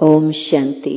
Om Shanti.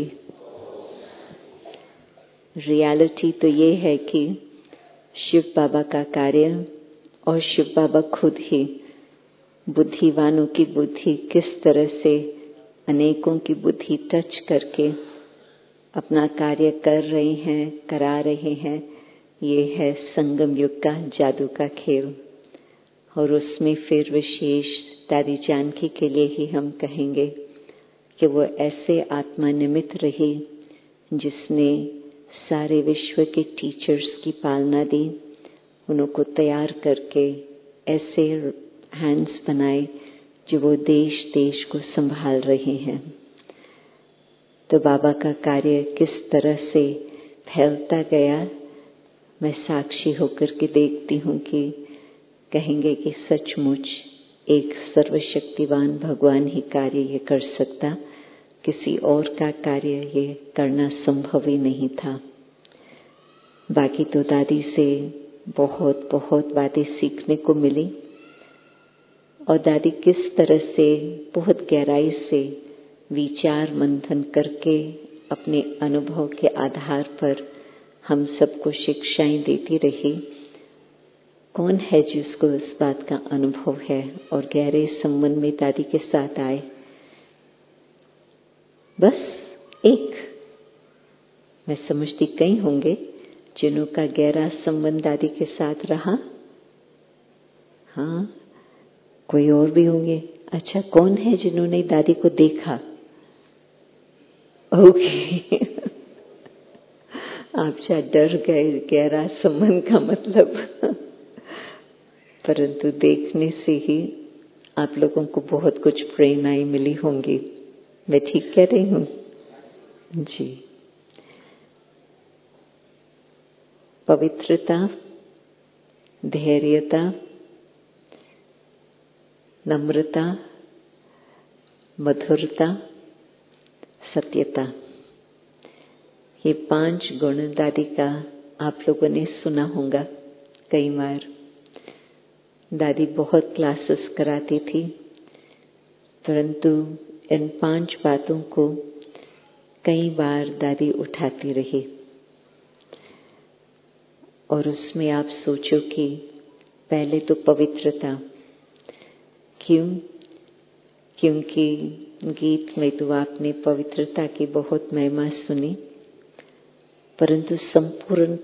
Reality तो ये है कि शिव बाबा का कार्य और शिव बाबा खुद ही बुद्धिवानों की बुद्धि किस तरह से अनेकों की बुद्धि टच करके अपना कार्य कर रहे हैं, करा रहे हैं। ये है संगम युग का जादू का खेल। और उसमें फिर विशेष दादी जानकी के लिए ही हम कहेंगे कि वो ऐसे आत्मा निमित्त रही जिसने सारे विश्व के टीचर्स की पालना दी, उनको तैयार करके ऐसे हैंड्स बनाए जो वो देश देश को संभाल रहे हैं। तो बाबा का कार्य किस तरह से फैलता गया, मैं साक्षी होकर के देखती हूँ कि कहेंगे कि सचमुच एक सर्वशक्तिवान भगवान ही कार्य ये कर सकता, किसी और का कार्य ये करना संभव ही नहीं था। बाकी तो दादी से बहुत बहुत बातें सीखने को मिली और दादी किस तरह से बहुत गहराई से विचार मंथन करके अपने अनुभव के आधार पर हम सबको शिक्षाएं देती रही। कौन है जिसको इस बात का अनुभव है और गहरे संबंध में दादी के साथ आए? बस एक। मैं समझती कई होंगे जिन्हों का गहरा संबंध दादी के साथ रहा। हाँ, कोई और भी होंगे। अच्छा, कौन है जिन्होंने दादी को देखा? ओके आप शायद डर गए गहरा संबंध का मतलब परंतु देखने से ही आप लोगों को बहुत कुछ प्रेरणाएं मिली होंगी। मैं ठीक कह रही हूँ जी। पवित्रता, धैर्यता, नम्रता, मधुरता, सत्यता, ये 5 गुण दादी का आप लोगों ने सुना होगा कई बार। दादी बहुत क्लासेस कराती थी, परंतु इन 5 बातों को कई बार दादी उठाती रही। और उसमें आप सोचो कि पहले तो पवित्रता, क्यों? क्योंकि गीत में तो आपने पवित्रता की बहुत महिमा सुनी, परंतु संपूर्ण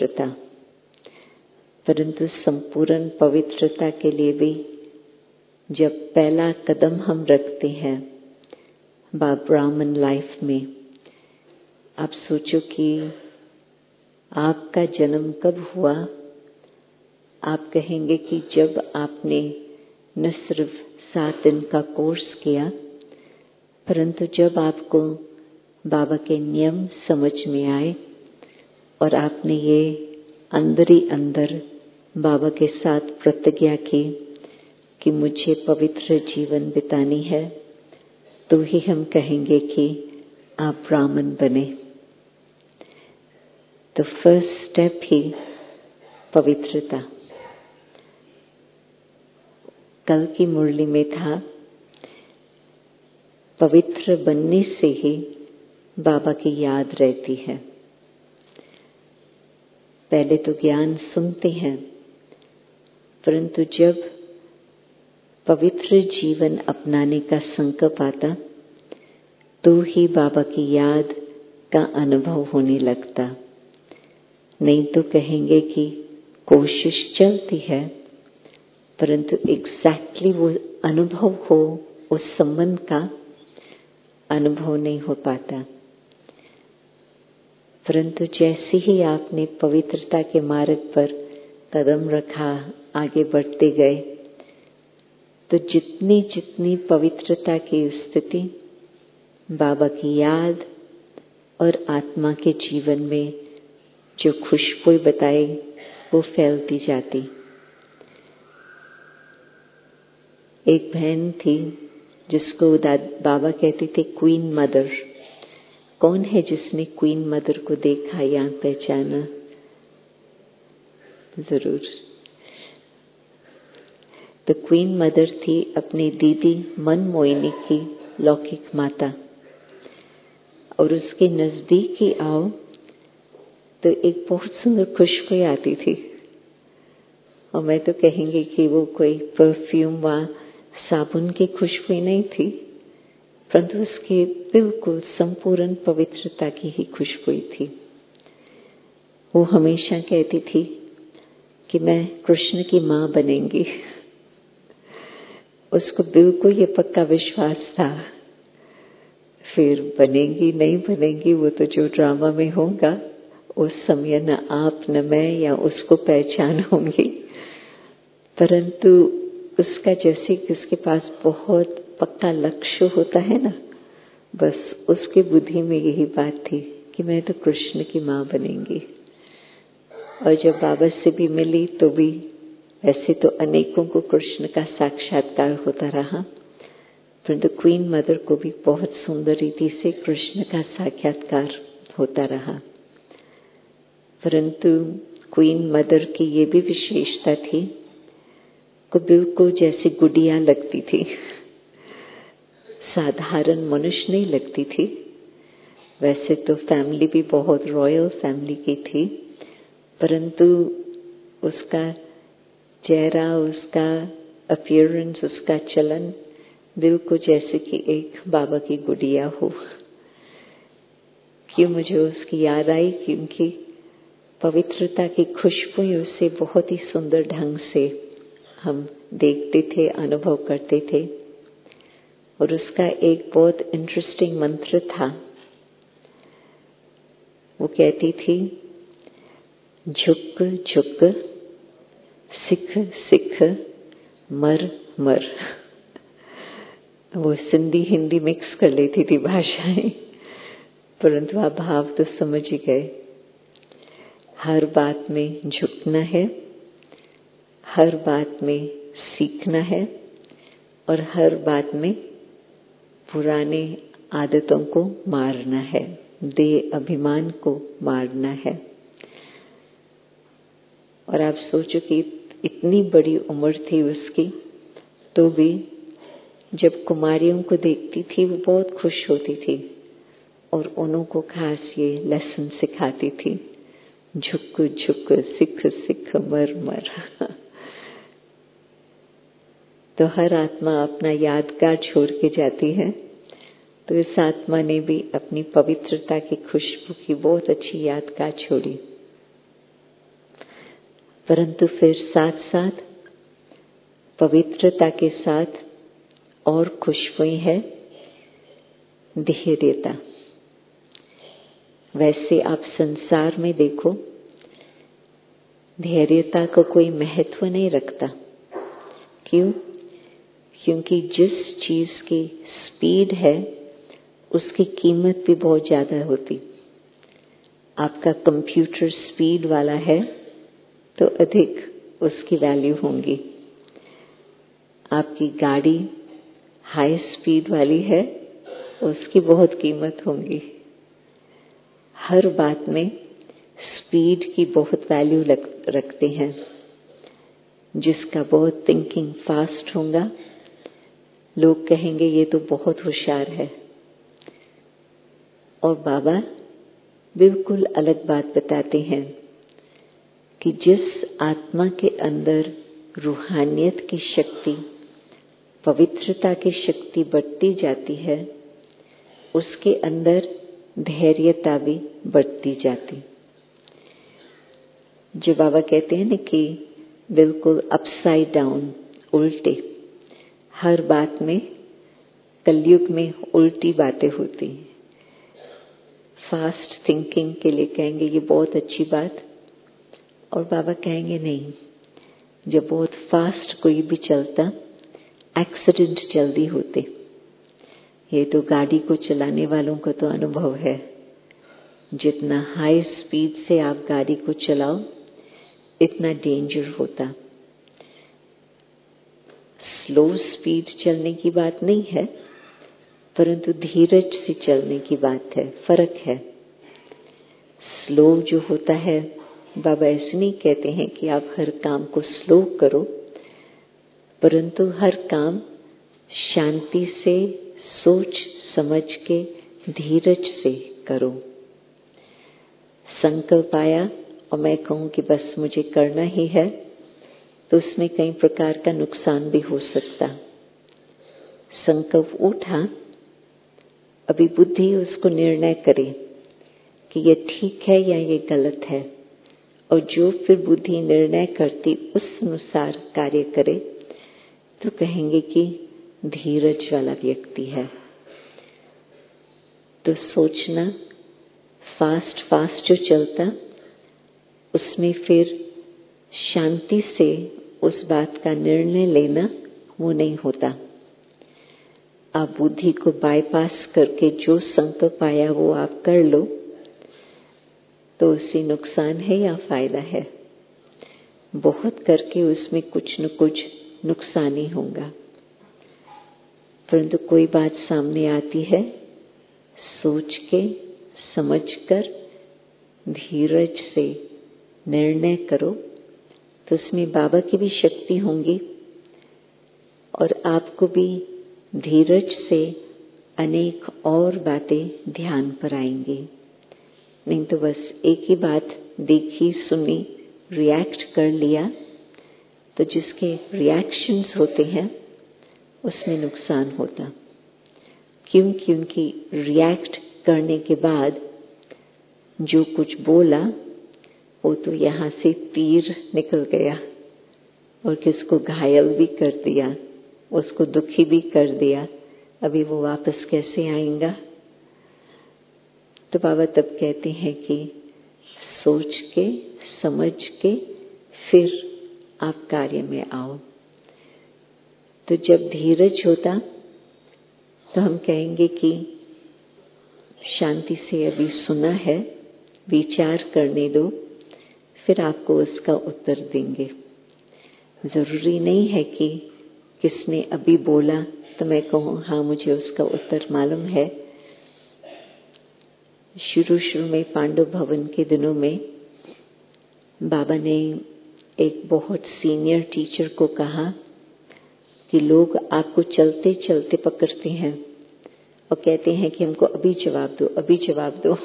पवित्रता के लिए भी जब पहला कदम हम रखते हैं ब्राह्मण लाइफ में, आप सोचो कि आपका जन्म कब हुआ? आप कहेंगे कि जब आपने न सिर्फ 7 दिन का कोर्स किया, परंतु जब आपको बाबा के नियम समझ में आए और आपने ये अंदर ही अंदर बाबा के साथ प्रतिज्ञा की कि मुझे पवित्र जीवन बितानी है, तो ही हम कहेंगे कि आप ब्राह्मण बने। तो फर्स्ट स्टेप ही पवित्रता। कल की मुरली में था, पवित्र बनने से ही बाबा की याद रहती है। पहले तो ज्ञान सुनते हैं, परंतु जब पवित्र जीवन अपनाने का संकल्प आता, तो ही बाबा की याद का अनुभव होने लगता। नहीं तो कहेंगे कि कोशिश चलती है, परंतु एग्जैक्टली वो अनुभव हो, उस संबंध का अनुभव नहीं हो पाता। परंतु जैसे ही आपने पवित्रता के मार्ग पर कदम रखा, आगे बढ़ते गए, तो जितनी जितनी पवित्रता की स्थिति, बाबा की याद और आत्मा के जीवन में जो खुशबू बताई, वो फैलती जाती। एक बहन थी जिसको बाबा कहते थे क्वीन मदर। कौन है जिसने क्वीन मदर को देखा या पहचाना? जरूर। तो क्वीन मदर थी अपनी दीदी मनमोहिनी की लौकिक माता। और उसके नजदीक ही आओ तो एक बहुत सुंदर खुशबू आती थी। और मैं तो कहेंगे कि वो कोई परफ्यूम व साबुन की खुशबू नहीं थी, परंतु उसकी बिल्कुल संपूर्ण पवित्रता की ही खुशबू थी। वो हमेशा कहती थी कि मैं कृष्ण की माँ बनेंगी। उसको बिल्कुल ये पक्का विश्वास था। फिर बनेंगी नहीं बनेंगी वो तो जो ड्रामा में होगा उस समय न आप न मैं या उसको पहचान होंगी, परंतु उसका जैसे कि उसके पास बहुत पक्का लक्ष्य होता है ना, बस उसके बुद्धि में यही बात थी कि मैं तो कृष्ण की माँ बनेंगी। और जब बाबा से भी मिली तो भी ऐसे तो अनेकों को कृष्ण का साक्षात्कार होता रहा, परंतु क्वीन मदर को भी बहुत सुंदर रीति से कृष्ण का साक्षात्कार होता रहा। परंतु क्वीन मदर की ये भी विशेषता थी को बिल्कुल जैसे गुड़िया लगती थी, साधारण मनुष्य नहीं लगती थी। वैसे तो फैमिली भी बहुत रॉयल फैमिली की थी, परंतु उसका चेहरा, उसका अपीयरेंस, उसका चलन बिल्कुल जैसे कि एक बाबा की गुड़िया हो। क्यों मुझे उसकी याद आई? क्योंकि पवित्रता की खुशबू उसे बहुत ही सुंदर ढंग से हम देखते थे, अनुभव करते थे। और उसका एक बहुत इंटरेस्टिंग मंत्र था। वो कहती थी, झुक झुक सिख सिख मर मर। वो सिंधी हिंदी मिक्स कर लेती थी भाषाएं, परंतु आप भाव तो समझ ही गए। हर बात में झुकना है, हर बात में सीखना है और हर बात में पुराने आदतों को मारना है, देह अभिमान को मारना है। और आप सोचो कि इतनी बड़ी उम्र थी उसकी, तो भी जब कुमारियों को देखती थी वो बहुत खुश होती थी और उन्हों को खास ये लेसन सिखाती थी, झुक झुक सिख सिख मर मर। तो हर आत्मा अपना यादगार छोड़ के जाती है, तो इस आत्मा ने भी अपनी पवित्रता की खुशबू की बहुत अच्छी यादगार छोड़ी। परंतु फिर साथ साथ पवित्रता के साथ और खुशबुएं है धैर्यता। वैसे आप संसार में देखो, धैर्यता को कोई महत्व नहीं रखता। क्यों? क्योंकि जिस चीज की स्पीड है उसकी कीमत भी बहुत ज्यादा होती। आपका कंप्यूटर स्पीड वाला है तो अधिक उसकी वैल्यू होंगी। आपकी गाड़ी हाई स्पीड वाली है, उसकी बहुत कीमत होगी। हर बात में स्पीड की बहुत वैल्यू रखते हैं। जिसका बहुत थिंकिंग फास्ट होगा, लोग कहेंगे ये तो बहुत होशियार है। और बाबा बिल्कुल अलग बात बताते हैं कि जिस आत्मा के अंदर रूहानियत की शक्ति, पवित्रता की शक्ति बढ़ती जाती है, उसके अंदर धैर्यता भी बढ़ती जाती। जो बाबा कहते हैं ना कि बिल्कुल अपसाइड डाउन, उल्टे, हर बात में कलयुग में उल्टी बातें होती हैं। फास्ट थिंकिंग के लिए कहेंगे ये बहुत अच्छी बात, और बाबा कहेंगे नहीं, जब बहुत फास्ट कोई भी चलता एक्सीडेंट जल्दी होते। ये तो गाड़ी को चलाने वालों का तो अनुभव है। जितना हाई स्पीड से आप गाड़ी को चलाओ इतना डेंजर होता। स्लो स्पीड चलने की बात नहीं है, परंतु धीरज से चलने की बात है, फर्क है। स्लो जो होता है, बाबा ऐसे नहीं कहते हैं कि आप हर काम को स्लो करो, परंतु हर काम शांति से, सोच समझ के, धीरज से करो। संकल्प आया और मैं कहूँ कि बस मुझे करना ही है, तो उसमें कई प्रकार का नुकसान भी हो सकता। संकल्प उठा, अभी बुद्धि उसको निर्णय करे कि ये ठीक है या ये गलत है, और जो फिर बुद्धि निर्णय करती उस अनुसार कार्य करे, तो कहेंगे कि धीरज वाला व्यक्ति है। तो सोचना फास्ट जो चलता, उसमें फिर शांति से उस बात का निर्णय लेना वो नहीं होता। आप बुद्धि को बाईपास करके जो संकल्प आया वो आप कर लो, तो उससे नुकसान है या फायदा है? बहुत करके उसमें कुछ न कुछ नुकसान ही होगा। परंतु कोई बात सामने आती है, सोच के समझ कर धीरज से निर्णय करो, तो उसमें बाबा की भी शक्ति होंगी और आपको भी धीरज से अनेक और बातें ध्यान पर आएंगी। नहीं तो बस एक ही बात देखी सुनी, रिएक्ट कर लिया, तो जिसके रिएक्शंस होते हैं उसमें नुकसान होता। क्योंकि रिएक्ट करने के बाद जो कुछ बोला वो तो यहाँ से तीर निकल गया और किसको घायल भी कर दिया, उसको दुखी भी कर दिया। अभी वो वापस कैसे आएगा? तो बाबा तब कहते हैं कि सोच के समझ के फिर आप कार्य में आओ। तो जब धीरज होता तो हम कहेंगे कि शांति से अभी सुना है, विचार करने दो, फिर आपको उसका उत्तर देंगे। जरूरी नहीं है कि किसने अभी बोला तो मैं कहूँ हाँ मुझे उसका उत्तर मालूम है। शुरू में पांडव भवन के दिनों में बाबा ने एक बहुत सीनियर टीचर को कहा कि लोग आपको चलते चलते पकड़ते हैं और कहते हैं कि हमको अभी जवाब दो, अभी जवाब दो।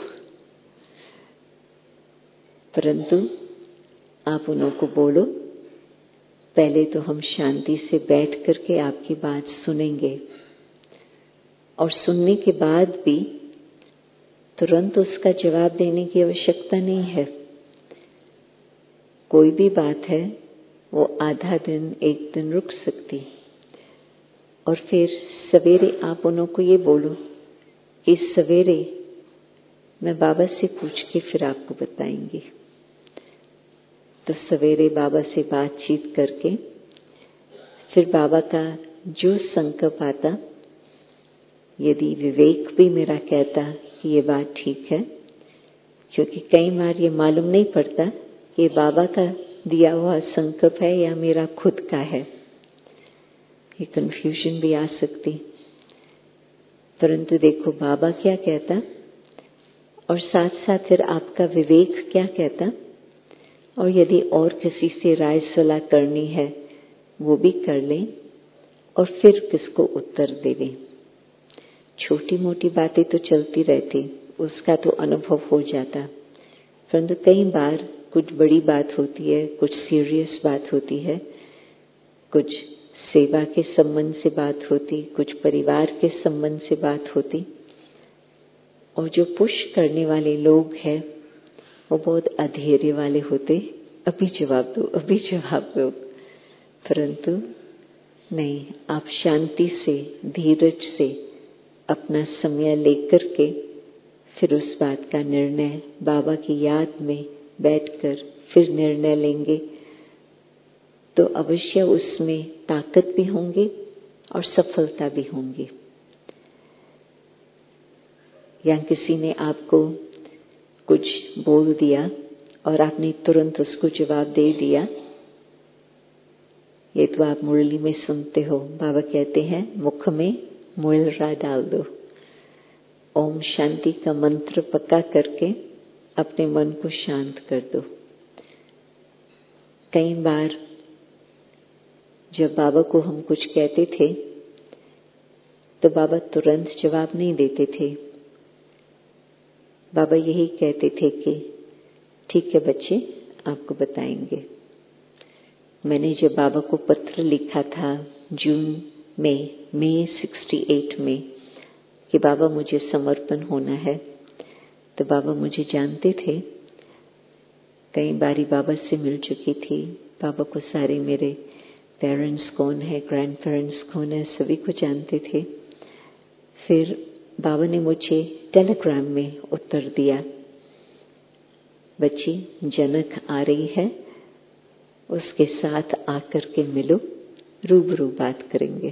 परंतु आप उनको बोलो, पहले तो हम शांति से बैठ करके आपकी बात सुनेंगे, और सुनने के बाद भी तुरंत उसका जवाब देने की आवश्यकता नहीं है। कोई भी बात है वो आधा दिन एक दिन रुक सकती, और फिर सवेरे आप उनको ये बोलो कि सवेरे मैं बाबा से पूछ के फिर आपको बताएंगी। तो सवेरे बाबा से बातचीत करके फिर बाबा का जो संकल्प आता, यदि विवेक भी मेरा कहता कि ये बात ठीक है, क्योंकि कई बार ये मालूम नहीं पड़ता कि बाबा का दिया हुआ संकल्प है या मेरा खुद का है, ये कंफ्यूजन भी आ सकती। परंतु देखो बाबा क्या कहता और साथ साथ फिर आपका विवेक क्या कहता, और यदि और किसी से राय सलाह करनी है वो भी कर लें और फिर किसको उत्तर देवें। छोटी मोटी बातें तो चलती रहती, उसका तो अनुभव हो जाता, परंतु कई बार कुछ बड़ी बात होती है, कुछ सीरियस बात होती है, कुछ सेवा के संबंध से बात होती, कुछ परिवार के संबंध से बात होती, और जो पुश करने वाले लोग हैं वो बहुत अधेरे वाले होते, अभी जवाब दो, अभी जवाब दो। परंतु नहीं, आप शांति से धीरज से अपना समय लेकर के फिर उस बात का निर्णय बाबा की याद में बैठकर फिर निर्णय लेंगे, तो अवश्य उसमें ताकत भी होंगी और सफलता भी होंगी। या किसी ने आपको कुछ बोल दिया और आपने तुरंत उसको जवाब दे दिया, ये तो आप मुरली में सुनते हो, बाबा कहते हैं मुख में मुइलरा डाल दो। ओम शांति का मंत्र पक्का करके अपने मन को शांत कर दो। कई बार जब बाबा को हम कुछ कहते थे तो बाबा तुरंत जवाब नहीं देते थे, बाबा यही कहते थे कि ठीक है बच्चे, आपको बताएंगे। मैंने जब बाबा को पत्र लिखा था जून में, मई 68 में, कि बाबा मुझे समर्पण होना है, तो बाबा मुझे जानते थे। कई बारी बाबा से मिल चुकी थी। बाबा को सारे मेरे पेरेंट्स कौन है, ग्रैंड पेरेंट्स कौन है, सभी को जानते थे। फिर बाबा ने मुझे टेलीग्राम में उत्तर दिया, बच्ची जनक आ रही है, उसके साथ आकर के मिलो, रूबरू बात करेंगे।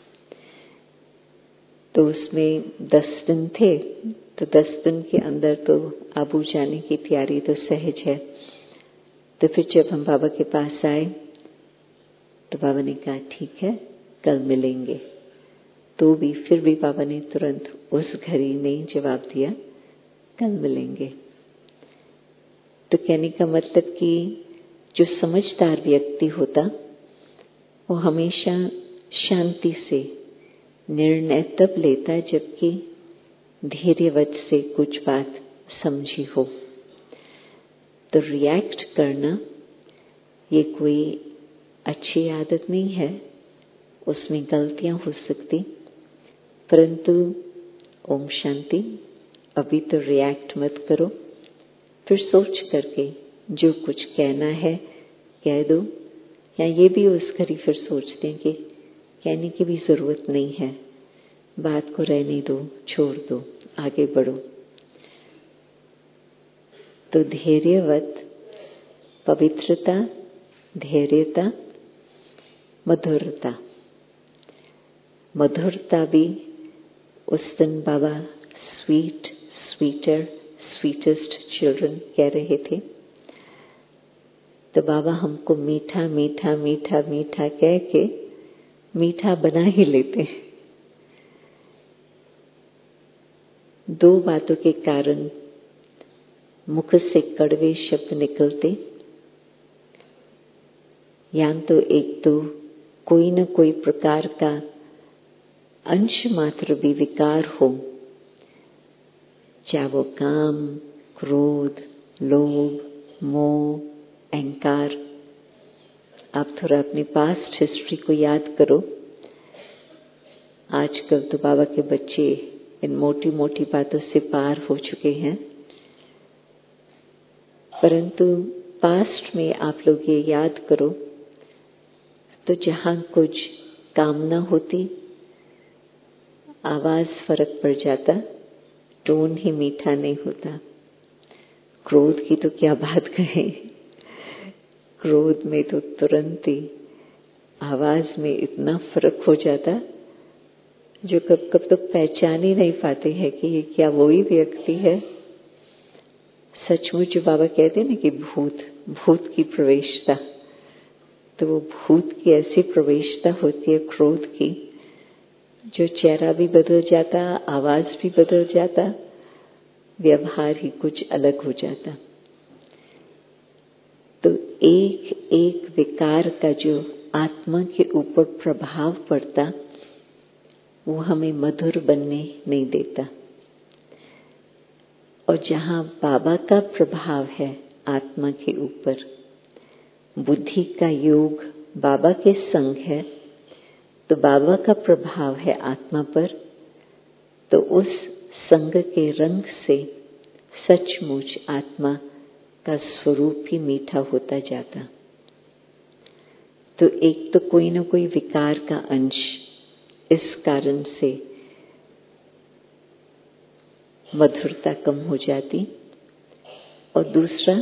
तो उसमें 10 दिन थे, तो 10 दिन के अंदर तो आबू जाने की तैयारी तो सहज है। तो फिर जब हम बाबा के पास आए तो बाबा ने कहा ठीक है, कल मिलेंगे। तो भी फिर भी बाबा ने तुरंत उस घड़ी में जवाब दिया, कल मिलेंगे। तो कहने का मतलब कि जो समझदार व्यक्ति होता वो हमेशा शांति से निर्णय तब लेता जबकि धैर्यवत से कुछ बात समझी हो। तो रिएक्ट करना ये कोई अच्छी आदत नहीं है, उसमें गलतियां हो सकती, परंतु ओम शांति, अभी तो रिएक्ट मत करो, फिर सोच करके जो कुछ कहना है कह दो। या ये भी उस घड़ी फिर सोचते हैं कि कहने की भी जरूरत नहीं है, बात को रहने दो, छोड़ दो, आगे बढ़ो। तो धैर्यवत, पवित्रता, धैर्यता, मधुरता। मधुरता भी उस दिन बाबा स्वीट, स्वीटर, स्वीटेस्ट चिल्ड्रन कह रहे थे। तो बाबा हमको मीठा मीठा मीठा मीठा कह के मीठा बना ही लेते। 2 बातों के कारण मुख से कड़वे शब्द निकलते, या तो एक तो कोई न कोई प्रकार का अंश मात्र भी विकार हो, चाहे वो काम, क्रोध, लोभ, मोह, अहंकार। आप थोड़ा अपनी पास्ट हिस्ट्री को याद करो। आजकल तो बाबा के बच्चे इन मोटी मोटी बातों से पार हो चुके हैं, परंतु पास्ट में आप लोग ये याद करो तो जहां कुछ कामना होती, आवाज फर्क पड़ जाता, टोन ही मीठा नहीं होता। क्रोध की तो क्या बात कहें, क्रोध में तो तुरंत ही आवाज में इतना फर्क हो जाता जो कब कब तो पहचान ही नहीं पाते हैं कि ये क्या वही व्यक्ति है। सचमुच जो बाबा कहते हैं ना कि भूत की प्रवेशता, तो वो भूत की ऐसी प्रवेशता होती है क्रोध की, जो चेहरा भी बदल जाता, आवाज भी बदल जाता, व्यवहार ही कुछ अलग हो जाता। तो एक एक विकार का जो आत्मा के ऊपर प्रभाव पड़ता, वो हमें मधुर बनने नहीं देता। और जहां बाबा का प्रभाव है आत्मा के ऊपर, बुद्धि का योग बाबा के संग है, तो बाबा का प्रभाव है आत्मा पर, तो उस संग के रंग से सचमुच आत्मा का स्वरूप ही मीठा होता जाता। तो एक तो कोई न कोई विकार का अंश इस कारण से मधुरता कम हो जाती, और दूसरा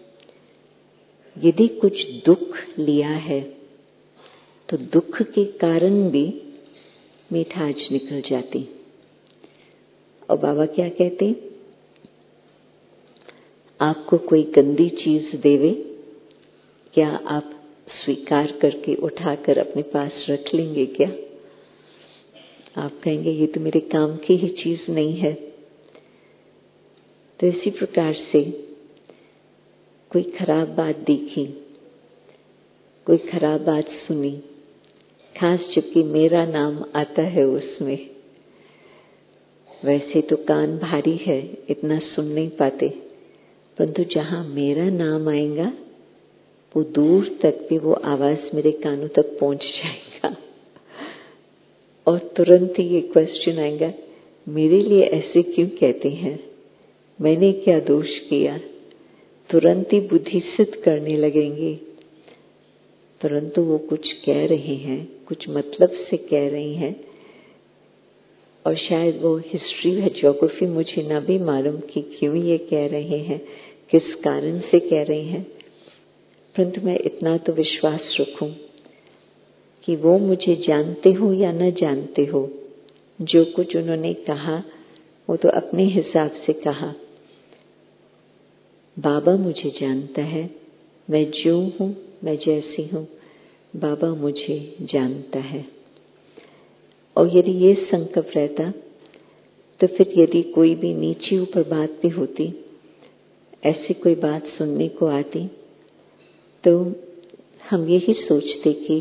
यदि कुछ दुख लिया है तो दुख के कारण भी मिठास निकल जाती। और बाबा क्या कहते, आपको कोई गंदी चीज देवे, क्या आप स्वीकार करके उठाकर अपने पास रख लेंगे क्या? आप कहेंगे ये तो मेरे काम की ही चीज नहीं है। तो इसी प्रकार से कोई खराब बात देखी, कोई खराब बात सुनी, खास जबकि मेरा नाम आता है उसमें, वैसे तो कान भारी है, इतना सुन नहीं पाते, परंतु जहाँ मेरा नाम आएगा वो दूर तक भी वो आवाज मेरे कानों तक पहुंच जाएगा और तुरंत ही ये क्वेश्चन आएगा, मेरे लिए ऐसे क्यों कहते हैं, मैंने क्या दोष किया। तुरंत ही बुद्धि सिद्ध करने लगेंगे, परंतु वो कुछ कह रहे हैं, कुछ मतलब से कह रही हैं, और शायद वो हिस्ट्री या ज्योग्राफी मुझे ना भी मालूम कि क्यों ये कह रहे हैं, किस कारण से कह रहे हैं, परंतु मैं इतना तो विश्वास रखूं कि वो मुझे जानते हो या न जानते हो, जो कुछ उन्होंने कहा वो तो अपने हिसाब से कहा। बाबा मुझे जानता है, मैं जो हूँ, मैं जैसी हूँ, बाबा मुझे जानता है। और यदि ये संकल्प रहता तो फिर यदि कोई भी नीचे ऊपर बात भी होती, ऐसी कोई बात सुनने को आती, तो हम यही सोचते कि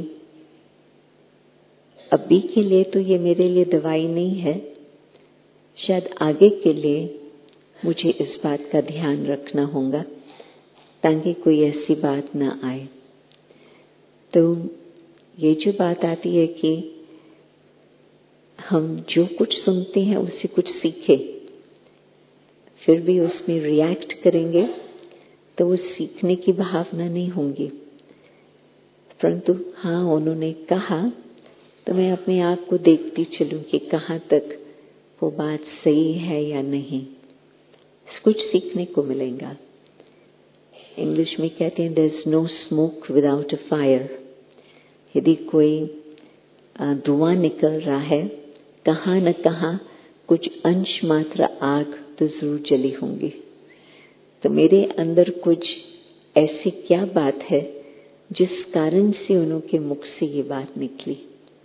अभी के लिए तो ये मेरे लिए दवाई नहीं है, शायद आगे के लिए मुझे इस बात का ध्यान रखना होगा ताकि कोई ऐसी बात ना आए। तो ये जो बात आती है कि हम जो कुछ सुनते हैं उससे कुछ सीखे, फिर भी उसमें रिएक्ट करेंगे तो वो सीखने की भावना नहीं होंगी। परंतु हाँ, उन्होंने कहा तो मैं अपने आप को देखती चलूं कि कहाँ तक वो बात सही है या नहीं, कुछ सीखने को मिलेगा। इंग्लिश में कहते हैं there is no smoke without a fire. यदि कोई धुआं निकल रहा है, कहाँ न कहाँ कुछ अंश मात्र आग तो जरूर जली होंगी। तो मेरे अंदर कुछ ऐसी क्या बात है जिस कारण से उनके मुख से ये बात निकली।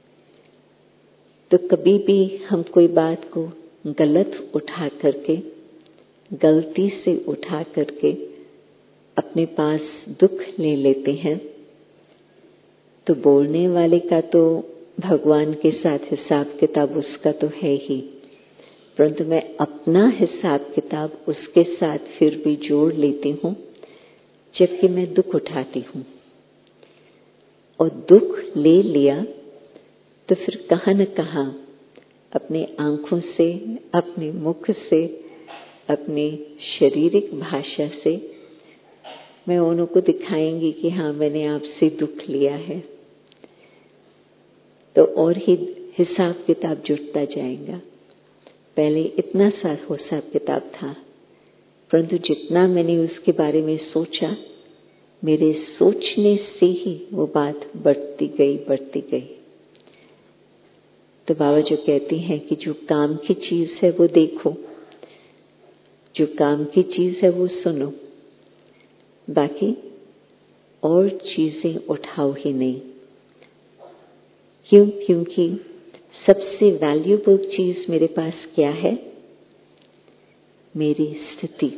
तो कभी भी हम कोई बात को गलत उठा करके, गलती से उठा करके अपने पास दुख ले लेते हैं, तो बोलने वाले का तो भगवान के साथ हिसाब किताब उसका तो है ही, परंतु मैं अपना हिसाब किताब उसके साथ फिर भी जोड़ लेती हूँ जबकि मैं दुख उठाती हूँ। और दुख ले लिया तो फिर कहाँ न कहाँ अपने आंखों से, अपने मुख से, अपने शारीरिक भाषा से मैं उनको दिखाएंगी कि हाँ, मैंने आपसे दुख लिया है। तो और ही हिसाब किताब जुटता जाएगा। पहले इतना सा हिसाब किताब था, परंतु जितना मैंने उसके बारे में सोचा, मेरे सोचने से ही वो बात बढ़ती गई। तो बाबा जो कहते हैं कि जो काम की चीज है वो देखो, जो काम की चीज है वो सुनो, बाकी और चीजें उठाओ ही नहीं। क्यों? क्योंकि सबसे वैल्यूएबल चीज मेरे पास क्या है? मेरी स्थिति।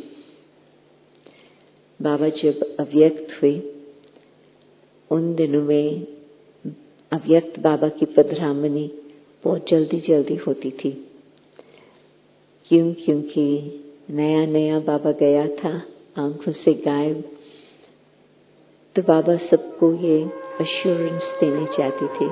बाबा जब अव्यक्त हुए, उन दिनों में अव्यक्त बाबा की पधरामनी बहुत जल्दी होती थी। क्यों? क्योंकि नया बाबा गया था, आंखों से गायब। तो बाबा सबको ये अश्योरेंस देने चाहते थे।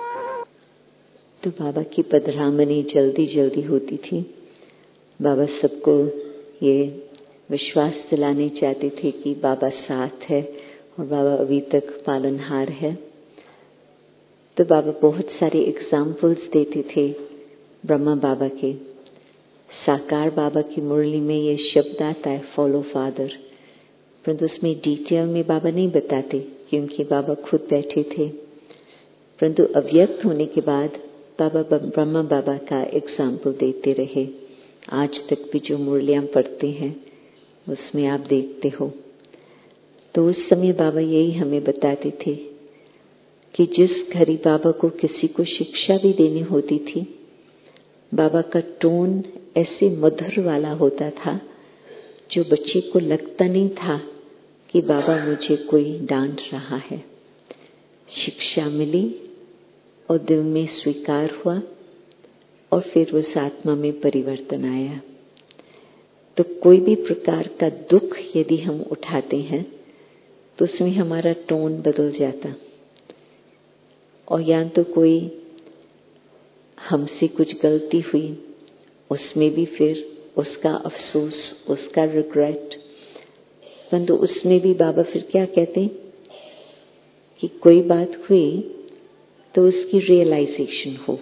तो बाबा की पधरामनी जल्दी होती थी। बाबा सबको ये विश्वास दिलाने चाहते थे कि बाबा साथ है और बाबा अभी तक पालनहार है। तो बाबा बहुत सारे एग्जाम्पल्स देते थे ब्रह्मा बाबा के। साकार बाबा की मुरली में ये शब्द आता है, फॉलो फादर, परंतु उसमें डिटेल में बाबा नहीं बताते क्योंकि बाबा खुद बैठे थे। परंतु अव्यक्त होने के बाद बाबा ब्रह्मा बाबा का एग्जाम्पल देते रहे। आज तक भी जो मुरलियां पढ़ते हैं उसमें आप देखते हो। तो उस समय बाबा यही हमें बताते थे कि जिस घड़ी बाबा को किसी को शिक्षा भी देनी होती थी, बाबा का टोन ऐसे मधुर वाला होता था जो बच्चे को लगता नहीं था कि बाबा मुझे कोई डांट रहा है। शिक्षा मिली और दिल में स्वीकार हुआ और फिर उस आत्मा में परिवर्तन आया। तो कोई भी प्रकार का दुख यदि हम उठाते हैं तो उसमें हमारा टोन बदल जाता, और या तो कोई हमसे कुछ गलती हुई उसमें भी फिर उसका अफसोस, उसका रिग्रेट, परंतु उसमें भी बाबा फिर क्या कहते हैं कि कोई बात हुई तो उसकी रियलाइजेशन हो,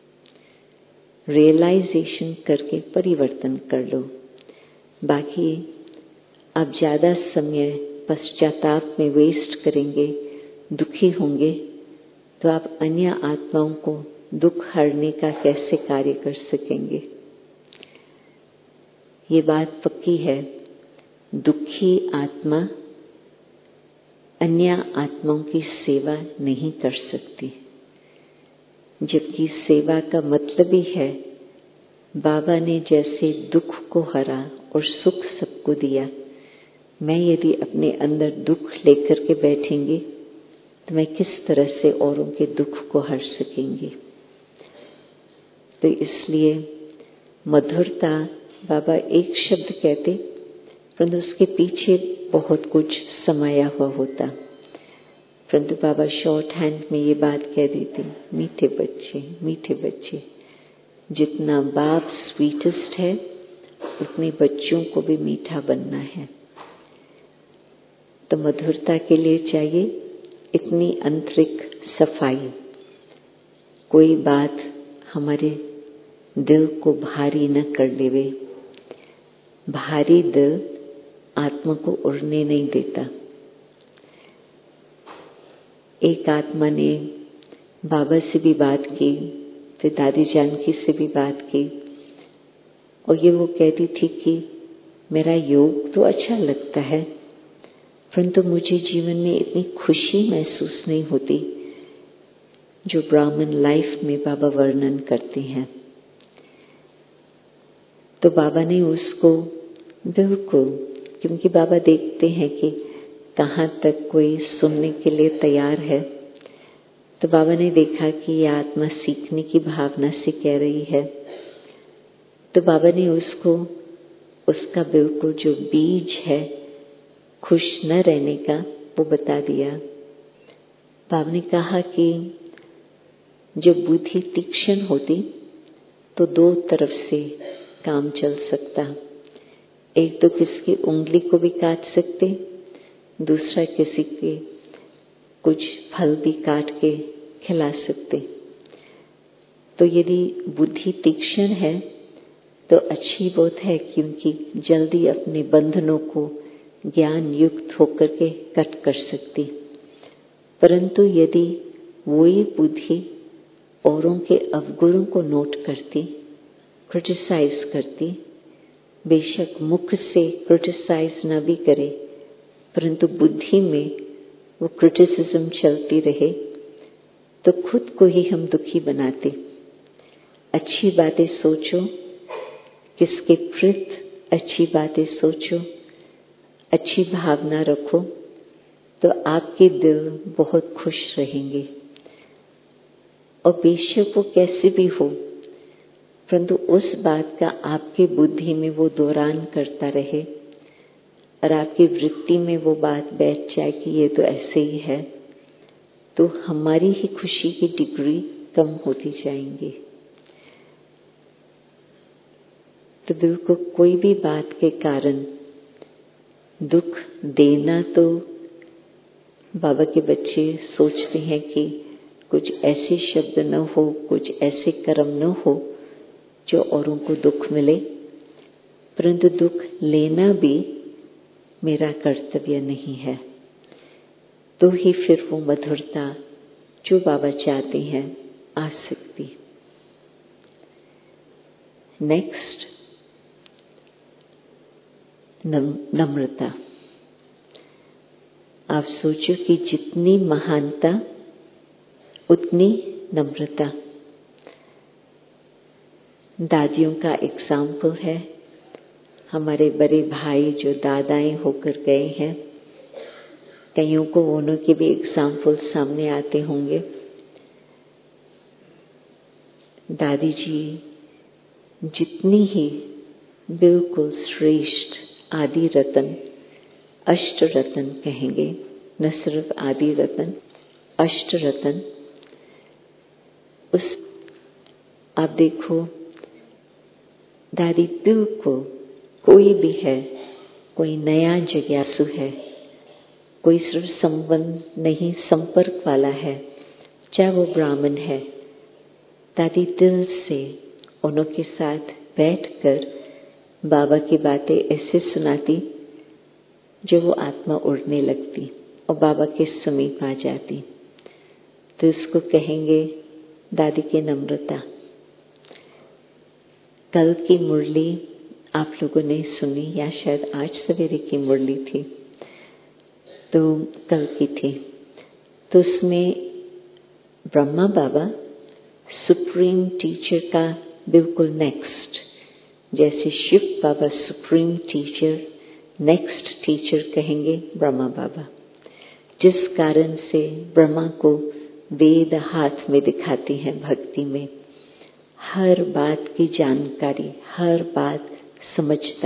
रियलाइजेशन करके परिवर्तन कर लो। बाकी आप ज़्यादा समय पश्चाताप में वेस्ट करेंगे, दुखी होंगे, तो आप अन्य आत्माओं को दुख हरने का कैसे कार्य कर सकेंगे। ये बात पक्की है, दुखी आत्मा अन्य आत्माओं की सेवा नहीं कर सकती, जबकि सेवा का मतलब ही है बाबा ने जैसे दुख को हरा और सुख सबको दिया, मैं यदि अपने अंदर दुख लेकर के बैठेंगे तो मैं किस तरह से औरों के दुख को हर सकेंगे। तो इसलिए मधुरता, बाबा एक शब्द कहते परंतु उसके पीछे बहुत कुछ समाया हुआ होता, परंतु बाबा शॉर्ट हैंड में ये बात कह देते, मीठे बच्चे, मीठे बच्चे, जितना बाप स्वीटेस्ट है उतने बच्चों को भी मीठा बनना है। तो मधुरता के लिए चाहिए इतनी आंतरिक सफाई, कोई बात हमारे दिल को भारी न कर लेवे। भारी दिल आत्मा को उड़ने नहीं देता। एक आत्मा ने बाबा से भी बात की, फिर दादी जानकी से भी बात की, और ये वो कहती थी कि मेरा योग तो अच्छा लगता है, परंतु मुझे जीवन में इतनी खुशी महसूस नहीं होती जो ब्राह्मण लाइफ में बाबा वर्णन करते हैं। तो बाबा ने उसको बिल्कुल, क्योंकि बाबा देखते हैं कि कहाँ तक कोई सुनने के लिए तैयार है, तो बाबा ने देखा कि यह आत्मा सीखने की भावना से कह रही है, तो बाबा ने उसको उसका बिल्कुल जो बीज है खुश न रहने का वो बता दिया। बाबा ने कहा कि जब बुद्धि तीक्ष्ण होती तो दो तरफ से काम चल सकता, एक तो किसकी उंगली को भी काट सकते, दूसरा किसी के कुछ फल भी काट के खिला सकते। तो यदि बुद्धि तीक्ष्ण है तो अच्छी बात है, क्योंकि जल्दी अपने बंधनों को ज्ञान युक्त होकर के कट कर सकती। परंतु यदि वही बुद्धि औरों के अवगुणों को नोट करती, क्रिटिसाइज करती, बेशक मुख से क्रिटिसाइज न भी करे परंतु बुद्धि में वो क्रिटिसिज्म चलती रहे, तो खुद को ही हम दुखी बनाते। अच्छी बातें सोचो, किसके प्रति अच्छी बातें सोचो, अच्छी भावना रखो, तो आपके दिल बहुत खुश रहेंगे। और बेशक वो कैसे भी हो, परंतु उस बात का आपके बुद्धि में वो दौरान करता रहे और आपकी वृत्ति में वो बात बैठ जाए कि ये तो ऐसे ही है, तो हमारी ही खुशी की डिग्री कम होती जाएंगी। तो बिल्कुल कोई भी बात के कारण दुख देना, तो बाबा के बच्चे सोचते हैं कि कुछ ऐसे शब्द न हो, कुछ ऐसे कर्म न हो जो औरों को दुख मिले, परंतु दुख लेना भी मेरा कर्तव्य नहीं है। तो ही फिर वो मधुरता जो बाबा चाहते हैं आ सकती। नेक्स्ट, नम्रता। आप सोचो कि जितनी महानता उतनी नम्रता। दादियों का एग्जाम्पल है, हमारे बड़े भाई जो दादाएं होकर गए हैं, कईयों को उन्हों के भी एग्जाम्पल सामने आते होंगे। दादी जी जितनी ही बिल्कुल श्रेष्ठ आदि रतन, अष्ट रतन कहेंगे, न सिर्फ आदि रतन, अष्ट रतन, उस आप देखो दादी बिल्कुल कोई भी है, कोई नया जिज्ञासु है, कोई सिर्फ संबंध नहीं संपर्क वाला है, चाहे वो ब्राह्मण है, दादी दिल से उन्हों के साथ बैठकर बाबा की बातें ऐसे सुनाती जो वो आत्मा उड़ने लगती और बाबा के समीप आ जाती। तो इसको कहेंगे दादी की नम्रता। कल की मुरली आप लोगों ने सुनी या शायद आज सवेरे की मुरली थी, तो कल की थी, तो उसमें ब्रह्मा बाबा सुप्रीम टीचर का बिल्कुल नेक्स्ट, जैसे Shiv Baba supreme teacher, next teacher कहेंगे ब्रह्मा बाबा, जिस कारण से ब्रह्मा को वेद हाथ में दिखाती हैं भक्ति में, हर बात की जानकारी, हर बात समझता,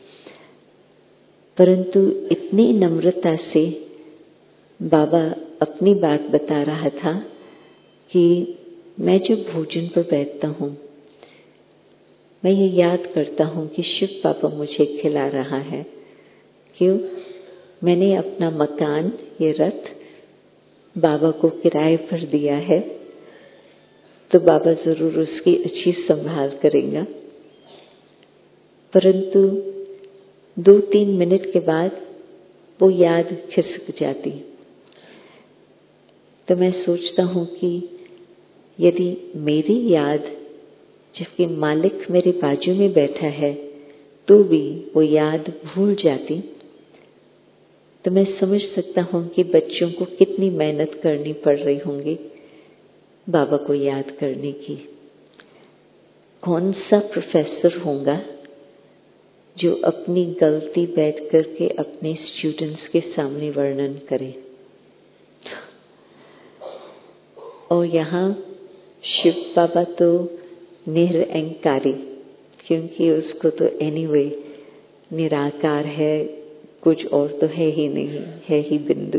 परंतु इतनी नम्रता से बाबा अपनी बात बता रहा था कि मैं जब भोजन पर बैठता हूँ, मैं ये याद करता हूँ कि शिव बाबा मुझे खिला रहा है। क्यों? मैंने अपना मकान, ये रथ बाबा को किराए पर दिया है, तो बाबा जरूर उसकी अच्छी संभाल करेगा। परंतु 2-3 मिनट के बाद वो याद खिसक जाती। तो मैं सोचता हूँ कि यदि मेरी याद, जबकि मालिक मेरे बाजू में बैठा है, तो भी वो याद भूल जाती, तो मैं समझ सकता हूँ कि बच्चों को कितनी मेहनत करनी पड़ रही होंगी बाबा को याद करने की। कौन सा प्रोफेसर होगा जो अपनी गलती बैठ करके अपने स्टूडेंट्स के सामने वर्णन करे। और यहाँ शिव बाबा तो निरअहंकारी, क्योंकि उसको तो एनीवे निराकार है, कुछ और तो है ही नहीं, है ही बिंदु।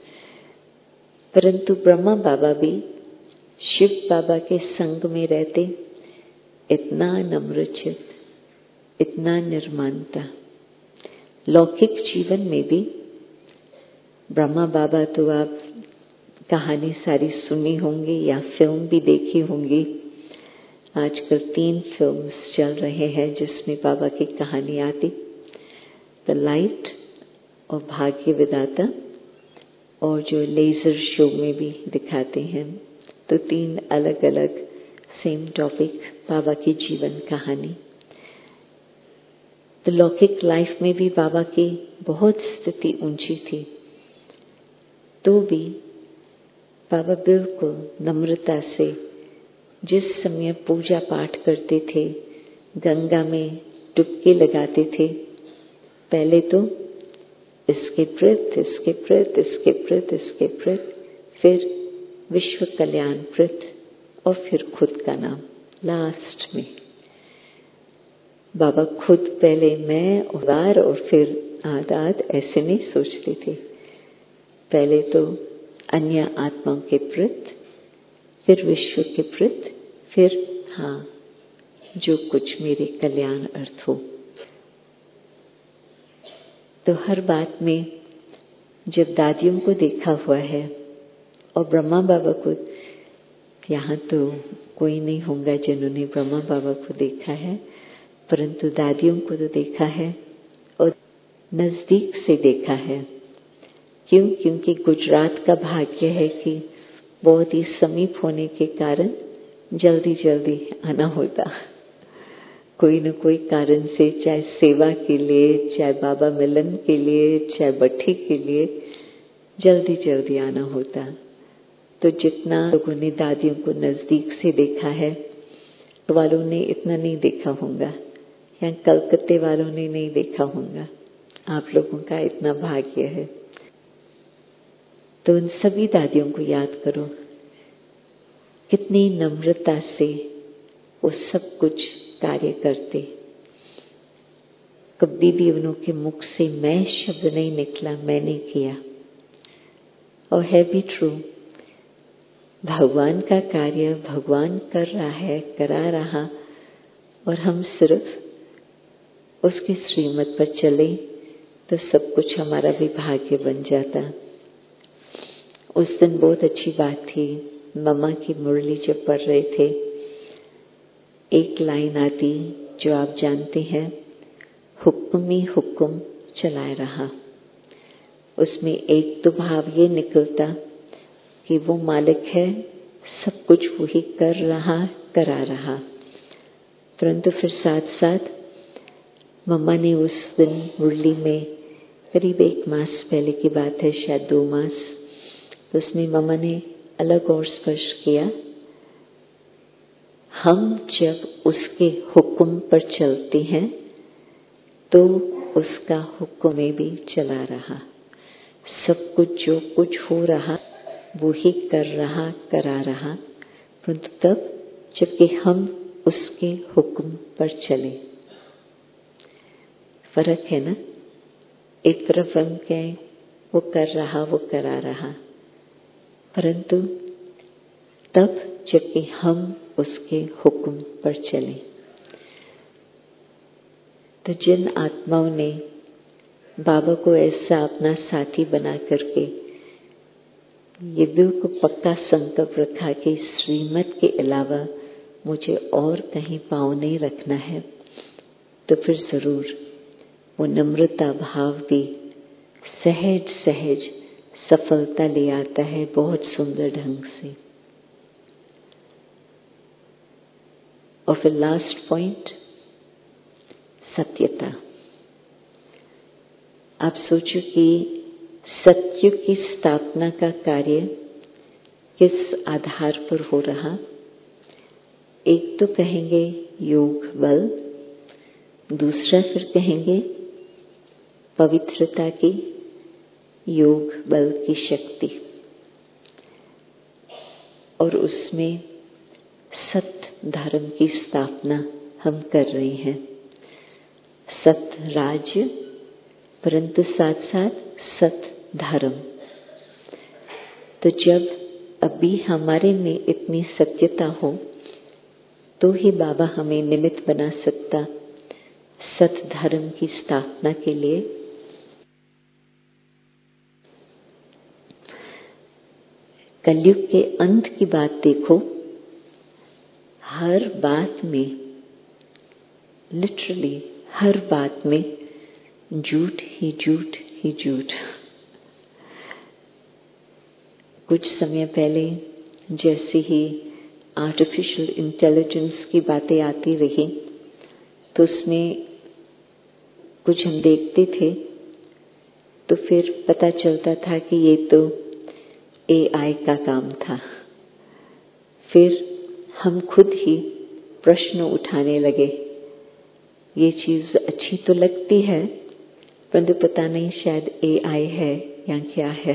परंतु ब्रह्मा बाबा भी शिव बाबा के संग में रहते, इतना नम्रचित, इतना निर्मानता। लौकिक जीवन में भी ब्रह्मा बाबा तो आप कहानी सारी सुनी होंगी या फिल्म भी देखी होंगी। आजकल 3 फिल्म्स चल रहे हैं जिसमें बाबा की कहानी आती, द लाइट और भाग्य विधाता, और जो लेजर शो में भी दिखाते हैं। तो 3 अलग अलग सेम टॉपिक, बाबा की जीवन कहानी। तो लौकिक लाइफ में भी बाबा की बहुत स्थिति ऊंची थी, तो भी बाबा बिल्कुल नम्रता से जिस समय पूजा पाठ करते थे, गंगा में डुबकी लगाते थे, पहले तो इसके प्रत, इसके प्रत, इसके प्रत, इसके प्रत, फिर विश्व कल्याण प्रत, और फिर खुद का नाम लास्ट में। बाबा खुद पहले मैं और फिर आद ऐसे नहीं सोचते थे। पहले तो अन्य आत्माओं के प्रत, फिर विश्व के प्रत, फिर हाँ जो कुछ मेरे कल्याण अर्थ हो। तो हर बात में जब दादियों को देखा हुआ है, और ब्रह्मा बाबा को, यहाँ तो कोई नहीं होगा जिन्होंने ब्रह्मा बाबा को देखा है, परंतु दादियों को तो देखा है और नजदीक से देखा है। क्यों? क्योंकि गुजरात का भाग्य है कि बहुत ही समीप होने के कारण जल्दी जल्दी आना होता, कोई न कोई कारण से, चाहे सेवा के लिए, चाहे बाबा मिलन के लिए, चाहे बट्टी के लिए, जल्दी जल्दी आना होता। तो जितना लोगों ने दादियों को नजदीक से देखा है, तो वालों ने इतना नहीं देखा होगा, या कलकत्ते वालों ने नहीं देखा होगा। आप लोगों का इतना भाग्य है। तो उन सभी दादियों को याद करो, कितनी नम्रता से वो सब कुछ कार्य करते। कभी भी उनके मुख से मैं शब्द नहीं निकला, मैंने किया। और है भी ट्रू, भगवान का कार्य भगवान कर रहा है, करा रहा, और हम सिर्फ उसके श्रीमत पर चले तो सब कुछ हमारा भी भाग्य बन जाता। उस दिन बहुत अच्छी बात थी, मम्मा की मुरली जब पढ़ रहे थे, एक लाइन आती जो आप जानते हैं, हुक्म ही हुक्म चलाए रहा। उसमें एक तो भाव ये निकलता कि वो मालिक है, सब कुछ वो ही कर रहा, करा रहा। परंतु फिर साथ साथ मम्मा ने उस दिन मुरली में, करीब 1 मास पहले की बात है, शायद 2 मास, तो उसमें मम्मा ने अलग और स्पष्ट किया, हम जब उसके हुक्म पर चलते हैं तो उसका हुक्म में भी चला रहा। सब कुछ जो कुछ हो रहा वो ही कर रहा, करा रहा, परंतु तब जबकि हम उसके हुक्म पर चले। फर्क है ना, एक तरफ हम कहें वो कर रहा, वो करा रहा, परंतु तब जबकि हम उसके हुक्म पर चले। तो जिन आत्माओं ने बाबा को ऐसा अपना साथी बना करके ये बिल्कुल पक्का संकल्प रखा कि श्रीमत के अलावा मुझे और कहीं पाँव नहीं रखना है, तो फिर जरूर वो नम्रता भाव भी सहज सहज सफलता ले आता है, बहुत सुंदर ढंग से। और फिर लास्ट पॉइंट, सत्यता। आप सोचो कि सत्य की स्थापना का कार्य किस आधार पर हो रहा। एक तो कहेंगे योग बल, दूसरा फिर कहेंगे पवित्रता की, योग बल की शक्ति, और उसमें सत्य धर्म की स्थापना हम कर रहे हैं। सत्य राज्य, परंतु साथ साथ सत्य धर्म। तो जब अभी हमारे में इतनी सत्यता हो तो ही बाबा हमें निमित्त बना सकता सत्य धर्म की स्थापना के लिए। कलयुग के अंत की बात देखो, हर बात में, लिटरली हर बात में झूठ ही झूठ ही झूठ। कुछ समय पहले जैसे ही आर्टिफिशियल इंटेलिजेंस की बातें आती रही तो उसमें कुछ हम देखते थे तो फिर पता चलता था कि ये तो AI का काम था। फिर हम खुद ही प्रश्न उठाने लगे, ये चीज अच्छी तो लगती है परंतु पता नहीं शायद AI है या क्या है।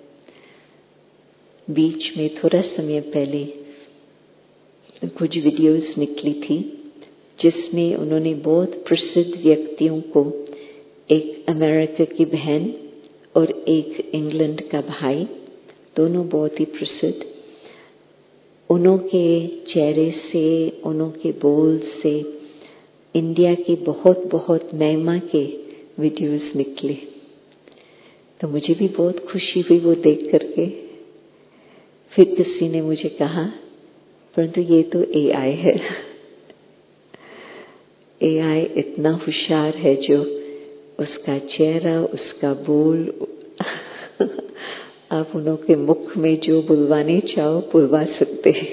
बीच में थोड़ा समय पहले कुछ वीडियोस निकली थी जिसमें उन्होंने बहुत प्रसिद्ध व्यक्तियों को, एक अमेरिका की बहन और एक इंग्लैंड का भाई, दोनों बहुत ही प्रसिद्ध, उन्हों के चेहरे से, उन्हों के बोल से इंडिया की बहुत बहुत महिमा के वीडियोस निकले। तो मुझे भी बहुत खुशी हुई वो देख करके। फिर किसी ने मुझे कहा, परंतु ये तो AI है। AI इतना होशियार है जो उसका चेहरा, उसका बोल आप उन्हों के मुख में जो बुलवाने चाहो बुलवा सकते हैं।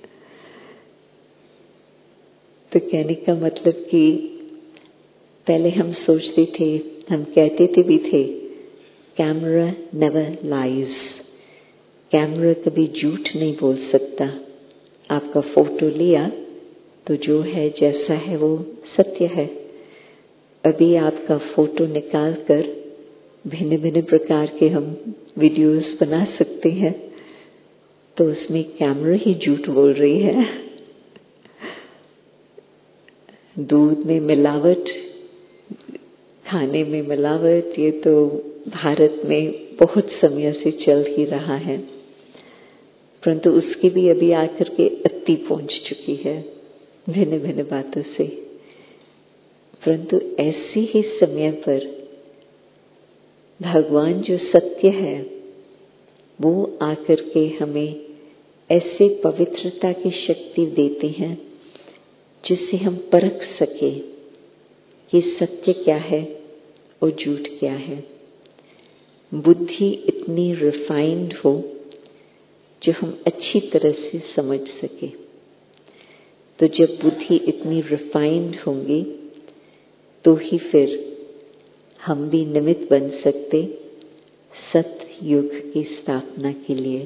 तो कहने का मतलब कि पहले हम सोचते थे, हम कहते थे भी थे, कैमरा नेवर लाइज, कैमरा कभी झूठ नहीं बोल सकता। आपका फोटो लिया तो जो है जैसा है वो सत्य है। अभी आपका फोटो निकाल कर भिन्न भिन्न प्रकार के हम वीडियोस बना सकते हैं, तो उसमें कैमरा ही झूठ बोल रही है। दूध में मिलावट, खाने में मिलावट, ये तो भारत में बहुत समय से चल ही रहा है, परंतु उसकी भी अभी आकर के अति पहुंच चुकी है भिन्न भिन्न बातों से। परंतु ऐसे ही समय पर भगवान जो सत्य है वो आकर के हमें ऐसे पवित्रता की शक्ति देते हैं जिससे हम परख सके कि सत्य क्या है और झूठ क्या है। बुद्धि इतनी रिफाइंड हो जो हम अच्छी तरह से समझ सके। तो जब बुद्धि इतनी रिफाइंड होंगी तो ही फिर हम भी निमित्त बन सकते सतयुग की स्थापना के लिए।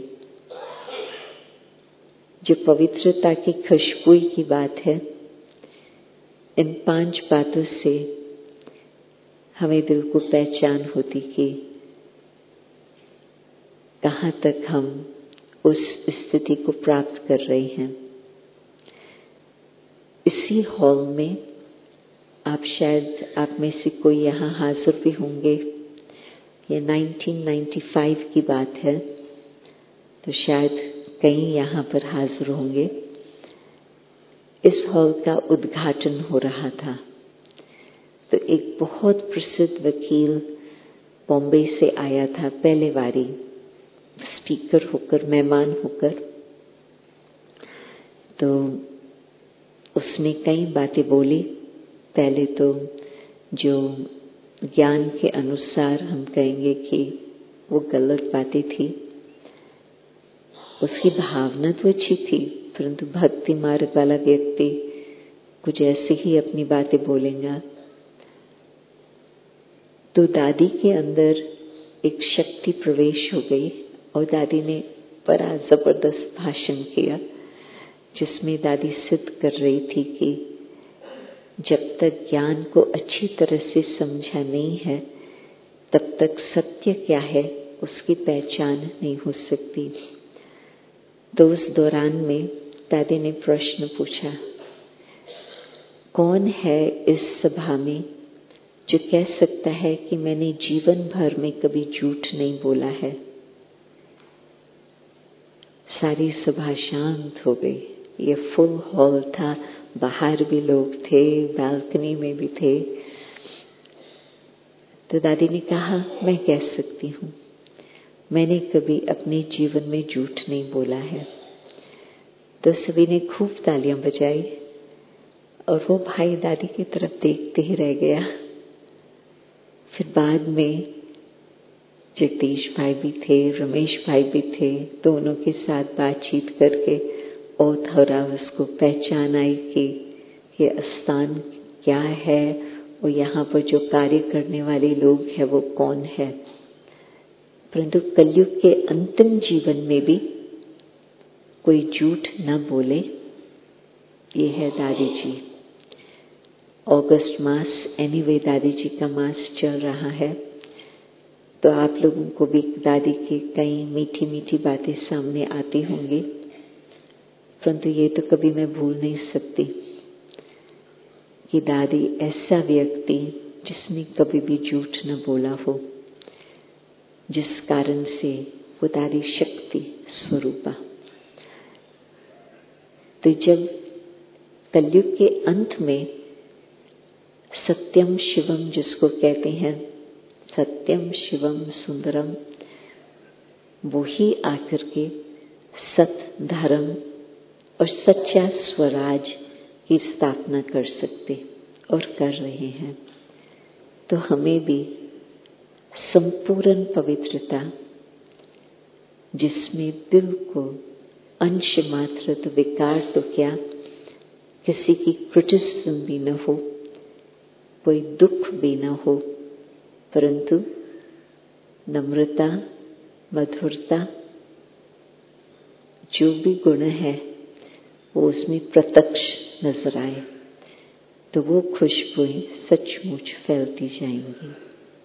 जो पवित्रता की खुशबू की बात है, इन 5 बातों से हमें बिल्कुल पहचान होती कि कहाँ तक हम उस स्थिति को प्राप्त कर रहे हैं। इसी हॉल में आप शायद, आप में से कोई यहाँ हाजिर भी होंगे। ये 1995 की बात है, तो शायद कई यहाँ पर हाजिर होंगे। इस हॉल का उद्घाटन हो रहा था, तो एक बहुत प्रसिद्ध वकील बॉम्बे से आया था पहले बारी स्पीकर होकर, मेहमान होकर। तो उसने कई बातें बोली। पहले तो जो ज्ञान के अनुसार हम कहेंगे कि वो गलत बातें थी। उसकी भावना तो अच्छी थी, परंतु भक्ति मार्ग वाला व्यक्ति कुछ ऐसे ही अपनी बातें बोलेगा। तो दादी के अंदर एक शक्ति प्रवेश हो गई और दादी ने बड़ा जबरदस्त भाषण किया, जिसमें दादी सिद्ध कर रही थी कि जब तक ज्ञान को अच्छी तरह से समझा नहीं है, तब तक सत्य क्या है उसकी पहचान नहीं हो सकती। तो उस दौरान में दादी ने प्रश्न पूछा, कौन है इस सभा में जो कह सकता है कि मैंने जीवन भर में कभी झूठ नहीं बोला है? सारी सभा शांत हो गई। ये फुल हॉल था, बाहर भी लोग थे, बालकनी में भी थे। तो दादी ने कहा, मैं कह सकती हूँ, मैंने कभी अपने जीवन में झूठ नहीं बोला है। तो सभी ने खूब तालियां बजाई और वो भाई दादी की तरफ देखते ही रह गया। फिर बाद में जगदीश भाई भी थे, रमेश भाई भी थे, दोनों के साथ बातचीत करके और थोड़ा उसको पहचान आई कि ये स्थान क्या है और यहाँ पर जो कार्य करने वाले लोग हैं वो कौन है। परंतु कलयुग के अंतिम जीवन में भी कोई झूठ न बोले, ये है दादी जी। अगस्त मास एनीवे दादी जी का मास चल रहा है, तो आप लोगों को भी दादी की कई मीठी मीठी बातें सामने आती होंगी। परंतु ये तो कभी मैं भूल नहीं सकती कि दादी ऐसा व्यक्ति जिसने कभी भी झूठ न बोला हो, जिस कारण से वो दादी शक्ति स्वरूपा। तो जब कलयुग के अंत में सत्यम शिवम जिसको कहते हैं, सत्यम शिवम सुंदरम, वो ही आकर के सत धर्म और सच्चा स्वराज की स्थापना कर सकते और कर रहे हैं। तो हमें भी संपूर्ण पवित्रता, जिसमें बिल्कुल अंश मात्र तो विकार तो क्या, किसी की क्रिटिसिज्म भी न हो, कोई दुख भी न हो, परंतु नम्रता, मधुरता, जो भी गुण है वो उसमें प्रत्यक्ष नजर आए, तो वो खुशबुएं सचमुच फैलती जाएंगी।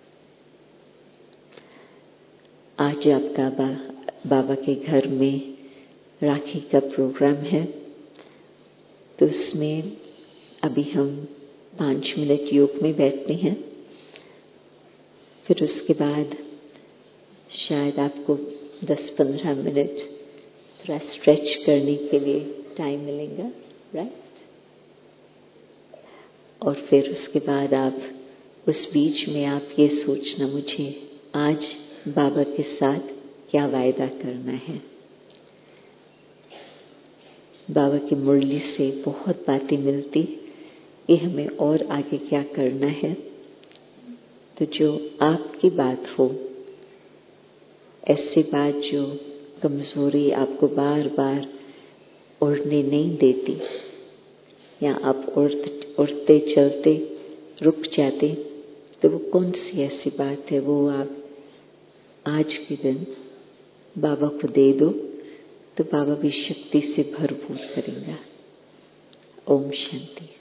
आज आपका बाबा के घर में राखी का प्रोग्राम है, तो उसमें अभी हम 5 मिनट योग में बैठते हैं। फिर उसके बाद शायद आपको 10-15 मिनट थोड़ा स्ट्रेच करने के लिए टाइम मिलेगा, राइट? और फिर उसके बाद आप उस बीच में आप ये सोचना, मुझे आज बाबा के साथ क्या वायदा करना है। बाबा की मुरली से बहुत बातें मिलती कि हमें और आगे क्या करना है। तो जो आपकी बात हो, ऐसी बात जो कमजोरी आपको बार बार उड़ने नहीं देती, या आप उड़ते चलते रुक जाते, तो वो कौन सी ऐसी बात है, वो आप आज के दिन बाबा को दे दो, तो बाबा भी शक्ति से भरपूर करेंगे। ओम शांति।